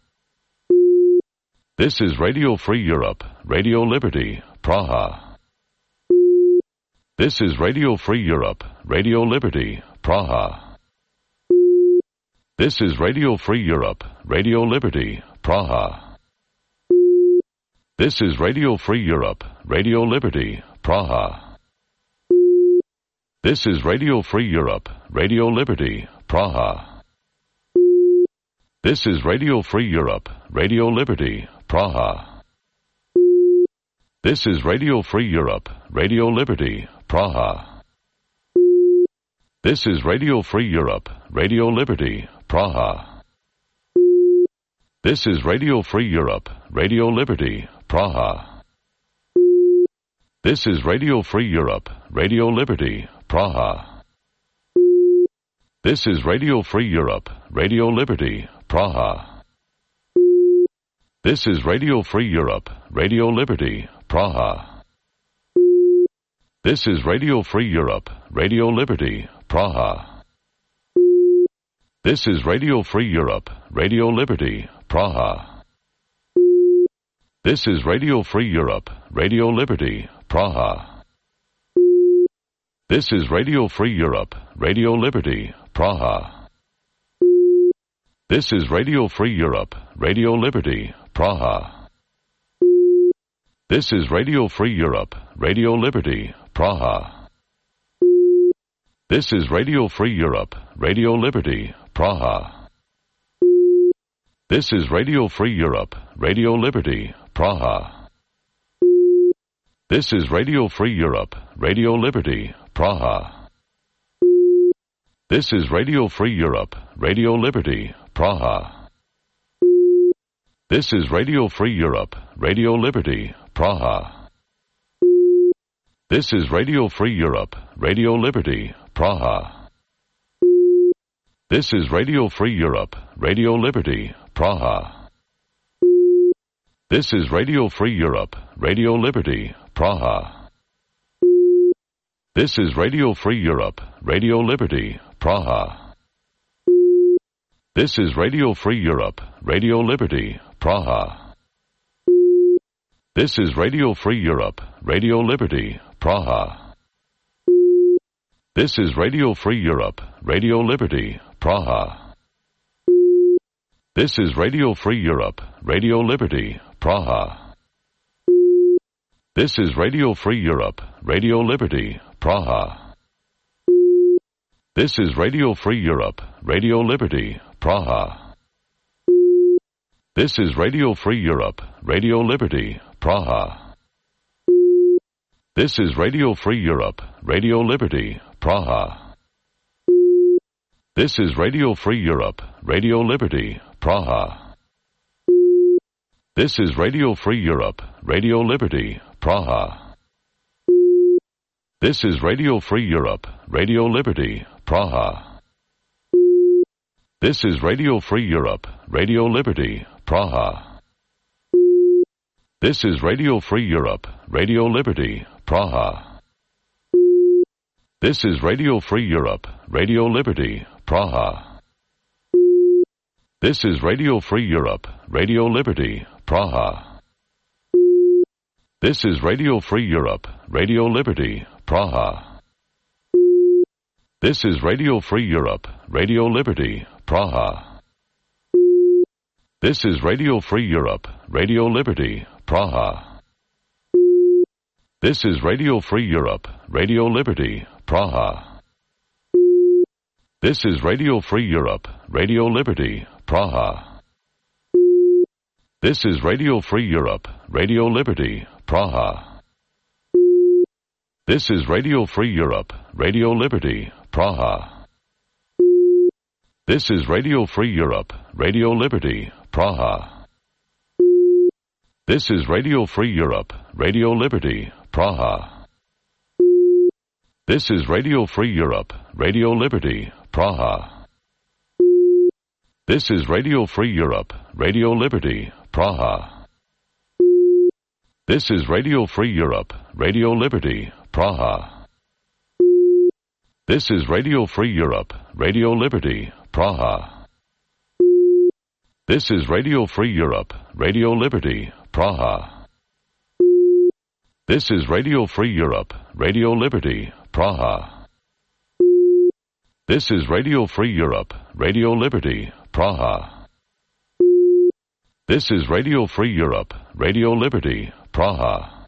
This is Radio Free Europe, Radio Liberty, Praha. This is Radio Free Europe, Radio Liberty, Praha. This is Radio Free Europe, Radio Liberty, Praha. This is Radio Free Europe, Radio Liberty, Praha. This is Radio Free Europe, Radio Liberty, Praha. This is Radio Free Europe, Radio Liberty, Praha. This is Radio Free Europe, Radio Liberty, Praha. This is Radio Free Europe, Radio Liberty, Praha. This is Radio Free Europe, Radio Liberty, Praha. This is Radio Free Europe, Radio Liberty, Praha. This is Radio Free Europe, Radio Liberty, Praha. This is Radio Free Europe, Radio Liberty, Praha. This is Radio Free Europe, Radio Liberty, Praha. This is Radio Free Europe, Radio Liberty, Praha. This is Radio Free Europe, Radio Liberty, Praha. This is Radio Free Europe, Radio Liberty, Praha. This is Radio Free Europe, Radio Liberty, Praha. This is Radio Free Europe, Radio Liberty, Praha. This is Radio Free Europe, Radio Liberty, Praha. This is Radio Free Europe, Radio Liberty, Praha. This is Radio Free Europe, Radio Liberty, Praha. This is Radio Free Europe, Radio Liberty, Praha. This is Radio Free Europe, Radio Liberty, Praha. This is Radio Free Europe, Radio Liberty, Praha. This is Radio Free Europe, Radio Liberty, Praha. This is Radio Free Europe, Radio Liberty, Praha. This is Radio Free Europe, Radio Liberty, Praha. This is Radio Free Europe, Radio Liberty, Praha. This is Radio Free Europe, Radio Liberty, Praha. This is Radio Free Europe, Radio Liberty, Praha. This is Radio Free Europe, Radio Liberty, Praha. This is Radio Free Europe, Radio Liberty, Praha. This is Radio Free Europe, Radio Liberty, Praha. This is Radio Free Europe, Radio Liberty, Praha. This is Radio Free Europe, Radio Liberty, Praha. This is Radio Free Europe, Radio Liberty, Praha. This is Radio Free Europe, Radio Liberty, Praha. This is Radio Free Europe, Radio Liberty, Praha. This is Radio Free Europe, Radio Liberty, Praha. This is Radio Free Europe, Radio Liberty, Praha. This is Radio Free Europe, Radio Liberty, Praha. This is Radio Free Europe, Radio Liberty, Praha. This is Radio Free Europe, Radio Liberty, Praha. This is Radio Free Europe, Radio Liberty, Praha. This is Radio Free Europe, Radio Liberty, Praha. This is Radio Free Europe, Radio Liberty, Praha. This is Radio Free Europe, Radio Liberty, Praha. This is Radio Free Europe, Radio Liberty, Praha. This is Radio Free Europe, Radio Liberty, Praha. This is Radio Free Europe, Radio Liberty, Praha. This is Radio Free Europe, Radio Liberty, Praha. This is Radio Free Europe, Radio Liberty, Praha. This is Radio Free Europe, Radio Liberty, Praha. This is Radio Free Europe, Radio Liberty, Praha. This is Radio Free Europe, Radio Liberty, Praha. This is Radio Free Europe, Radio Liberty, Praha. This is Radio Free Europe, Radio Liberty, Praha. This is Radio Free Europe, Radio Liberty, Praha. This is Radio Free Europe, Radio Liberty, Praha.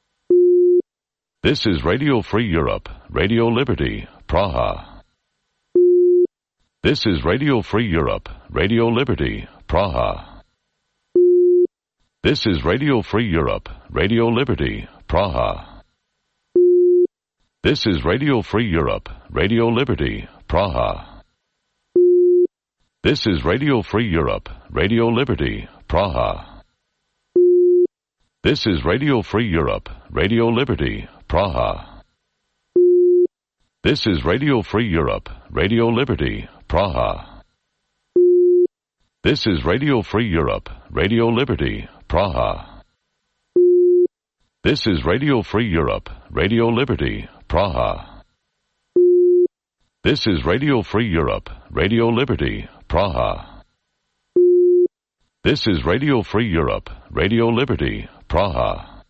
This is Radio Free Europe, Radio Liberty, Praha. This is Radio Free Europe, Radio Liberty, Praha. This is Radio Free Europe, Radio Liberty, Praha. This is Radio Free Europe, Radio Liberty, Praha. This is Radio Free Europe, Radio Liberty, Praha. This is Radio Free Europe, Radio Liberty, Praha. This is Radio Free Europe, Radio Liberty, Praha. This is Radio Free Europe, Radio Liberty, Praha. This is Radio Free Europe, Radio Liberty, Praha. This is Radio Free Europe, Radio Liberty, Praha. This is Radio Free Europe, Radio Liberty, Praha.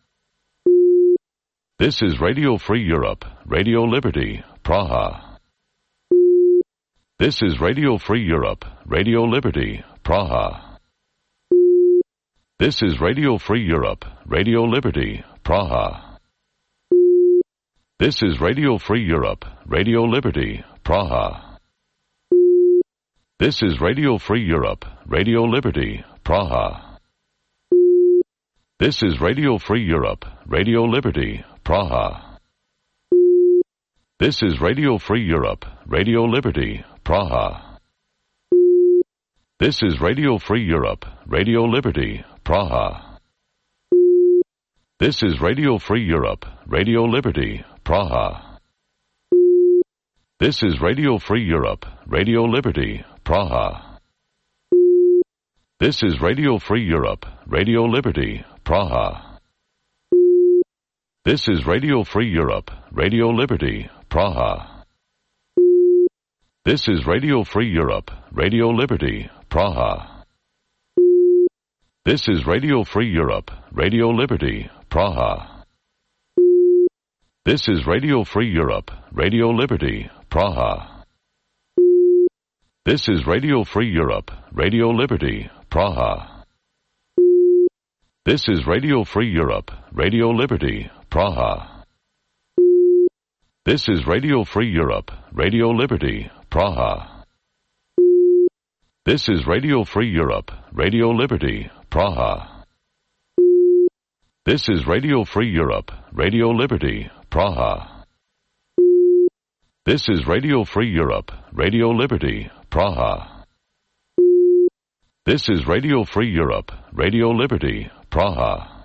This is Radio Free Europe, Radio Liberty, Praha. This is Radio Free Europe, Radio Liberty, Praha. This is Radio Free Europe, Radio Liberty, Praha. This is Radio Free Europe, Radio Liberty, Praha. This is Radio Free Europe, Radio Liberty, Praha. This is Radio Free Europe, Radio Liberty, Praha. This is Radio Free Europe, Radio Liberty, Praha. This is Radio Free Europe, Radio Liberty, Praha. This is Radio Free Europe, Radio Liberty, Praha. This is Radio Free Europe, Radio Liberty, Praha. This is Radio Free Europe, Radio Liberty, Praha. This is Radio Free Europe, Radio Liberty, Praha. This is Radio Free Europe, Radio Liberty, Praha. This is Radio Free Europe, Radio Liberty, Praha. This is Radio Free Europe, Radio Liberty, Praha. This is Radio Free Europe, Radio Liberty, Praha. This is Radio Free Europe, Radio Liberty, Praha. This is Radio Free Europe, Radio Liberty, Praha. This is Radio Free Europe, Radio Liberty, Praha. This is Radio Free Europe, Radio Liberty, Praha. This is Radio Free Europe, Radio Liberty, Praha. This is Radio Free Europe, Radio Liberty, Praha.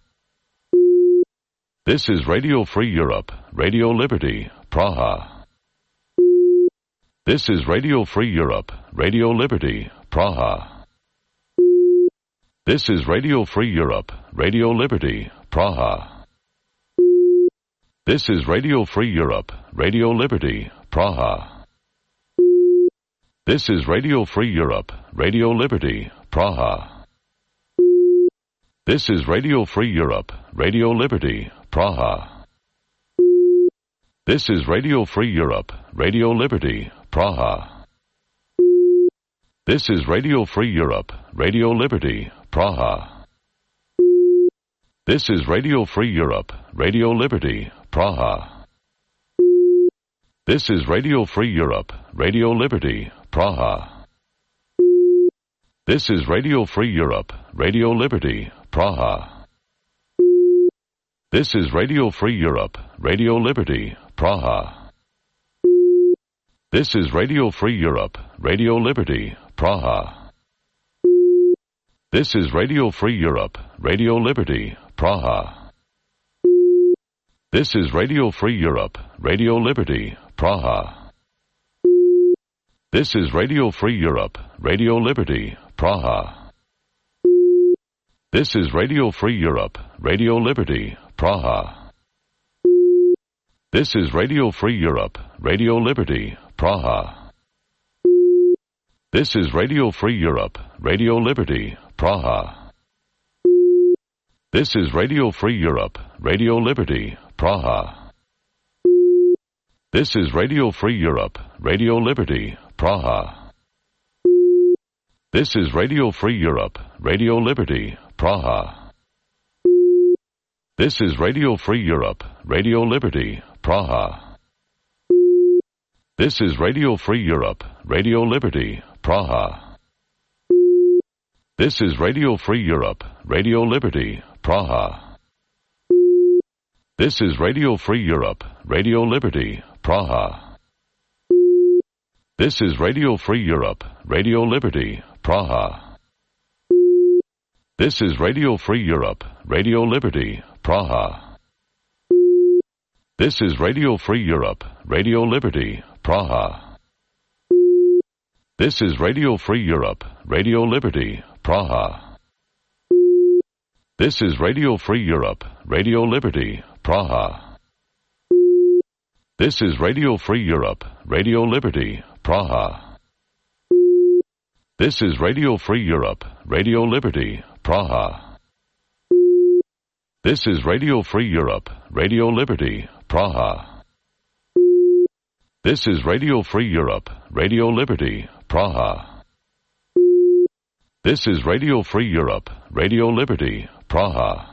This is Radio Free Europe, Radio Liberty, Praha. This is Radio Free Europe, Radio Liberty, Praha. This is Radio Free Europe, Radio Liberty, Praha. This is Radio Free Europe, Radio Liberty, Praha. This is Radio Free Europe, Radio Liberty, Praha. This is Radio Free Europe, Radio Liberty, Praha. This is Radio Free Europe, Radio Liberty, Praha. This is Radio Free Europe, Radio Liberty, Praha. This is Radio Free Europe, Radio Liberty, Praha. This is Radio Free Europe, Radio Liberty, Praha. This is Radio Free Europe, Radio Liberty, Praha. This is Radio Free Europe, Radio Liberty, Praha. This is Radio Free Europe, Radio Liberty, Praha. This is Radio Free Europe, Radio Liberty, Praha. This is Radio Free Europe, Radio Liberty, Praha. This is Radio Free Europe, Radio Liberty, Praha. This is Radio Free Europe, Radio Liberty, Praha. This is Radio Free Europe, Radio Liberty, Praha. This is Radio Free Europe, Radio Liberty, Praha. This is Radio Free Europe, Radio Liberty, Praha. This is Radio Free Europe, Radio Liberty, Praha. This is Radio Free Europe, Radio Liberty, Praha. This is Radio Free Europe, Radio Liberty, Praha. This is Radio Free Europe, Radio Liberty, Praha. This is Radio Free Europe, Radio Liberty, Praha. This is Radio Free Europe, Radio Liberty, Praha. This is Radio Free Europe, Radio Liberty, Praha. This is Radio Free Europe, Radio Liberty, Praha. This is Radio Free Europe, Radio Liberty, Praha. This is Radio Free Europe, Radio Liberty, Praha. This is Radio Free Europe, Radio Liberty, Praha. This is Radio Free Europe, Radio Liberty, Praha. This is Radio Free Europe, Radio Liberty, Praha. This is Radio Free Europe, Radio Liberty, Praha. This is Radio Free Europe, Radio Liberty, Praha. This is Radio Free Europe, Radio Liberty, Praha.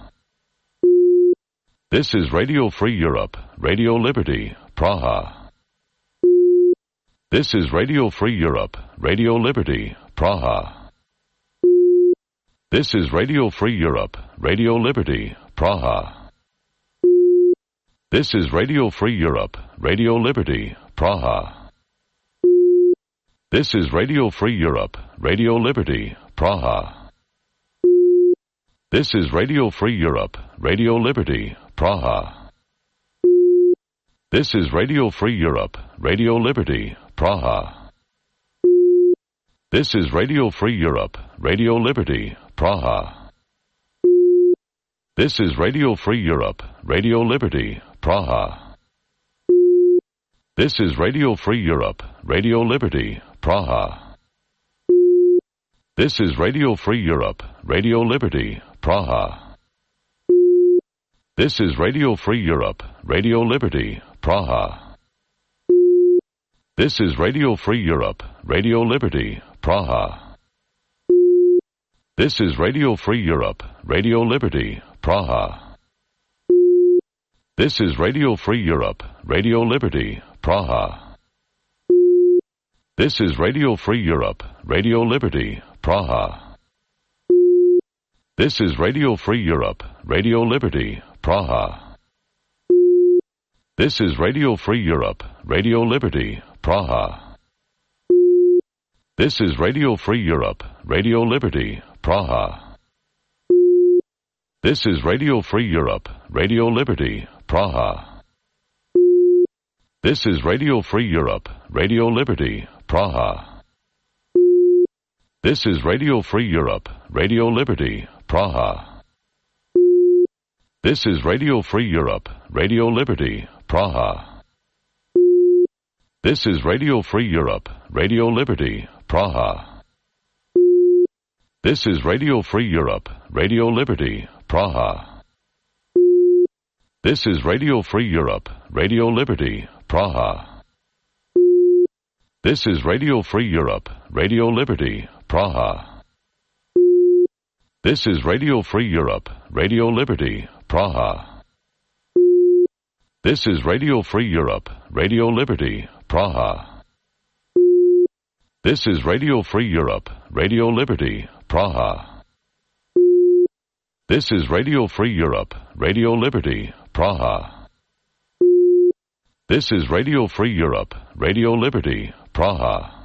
This is Radio Free Europe, Radio Liberty, Praha. This is Radio Free Europe, Radio Liberty, Praha. This is Radio Free Europe, Radio Liberty, Praha. This is Radio Free Europe, Radio Liberty, Praha. This is Radio Free Europe, Radio Liberty, Praha. This is Radio Free Europe, Radio Liberty, Praha. This is Radio Free Europe, Radio Liberty, Praha. This is Radio Free Europe, Radio Liberty, Praha. This is Radio Free Europe, Radio Liberty, Praha. This is Radio Free Europe, Radio Liberty, Praha. This is Radio Free Europe, Radio Liberty, Praha. This is Radio Free Europe, Radio Liberty, Praha. This is Radio Free Europe, Radio Liberty, Praha. This is Radio Free Europe, Radio Liberty, Praha. This is Radio Free Europe, Radio Liberty, Praha. This is Radio Free Europe, Radio Liberty, Praha. This is Radio Free Europe, Radio Liberty, Praha. This is Radio Free Europe, Radio Liberty, Praha. This is Radio Free Europe, Radio Liberty, Praha. This is Radio Free Europe, Radio Liberty, Praha. This is Radio Free Europe, Radio Liberty, Praha. This is Radio Free Europe, Radio Liberty, Praha. This is Radio Free Europe, Radio Liberty, Praha. This is Radio Free Europe, Radio Liberty, Praha. This is Radio Free Europe, Radio Liberty, Praha. This is Radio Free Europe, Radio Liberty, Praha. This is Radio Free Europe, Radio Liberty, Praha. This is Radio Free Europe, Radio Liberty, Praha. This is Radio Free Europe, Radio Liberty, Praha. This is Radio Free Europe, Radio Liberty, Praha. This is Radio Free Europe, Radio Liberty, Praha. This is Radio Free Europe, Radio Liberty, Praha.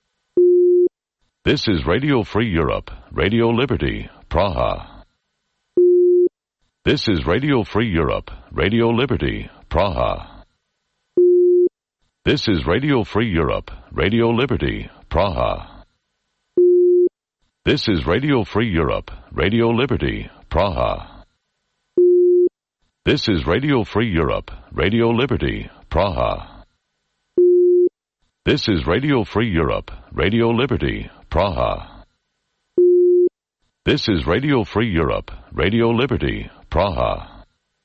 This is Radio Free Europe, Radio Liberty, Praha. This is Radio Free Europe, Radio Liberty, Praha. This is Radio Free Europe, Radio Liberty, Praha. This is Radio Free Europe, Radio Liberty, Praha. This is Radio Free Europe, Radio Liberty, Praha. This is Radio Free Europe, Radio Liberty, Praha. This is Radio Free Europe, Radio Liberty, Praha.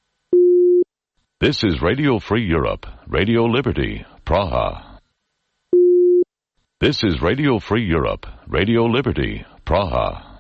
This is Radio Free Europe, Radio Liberty, Praha. This is Radio Free Europe, Radio Liberty, Praha.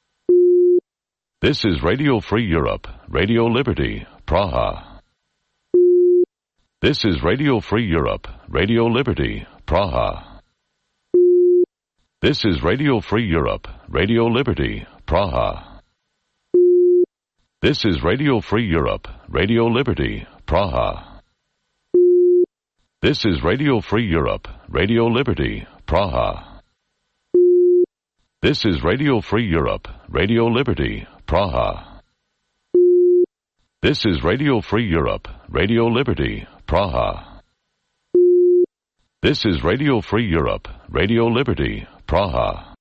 This is Radio Free Europe, Radio Liberty, Praha. This is Radio Free Europe, Radio Liberty, Praha. This is Radio Free Europe, Radio Liberty, Praha. This is Radio Free Europe, Radio Liberty, Praha. This is Radio Free Europe, Radio Liberty, Praha. This is Radio Free Europe, Radio Liberty, Praha. This is Radio Free Europe, Radio Liberty, Praha. This is Radio Free Europe, Radio Liberty, Praha.